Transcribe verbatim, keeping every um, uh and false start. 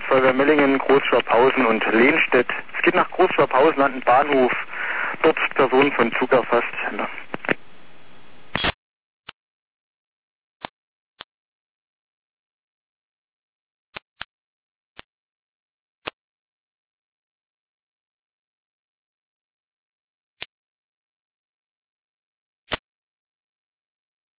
Feuerwehr Mellingen, Großschwabhausen und Lehnstedt. Es geht nach Großschwabhausen an den Bahnhof. Dort Personen von Zug erfasst.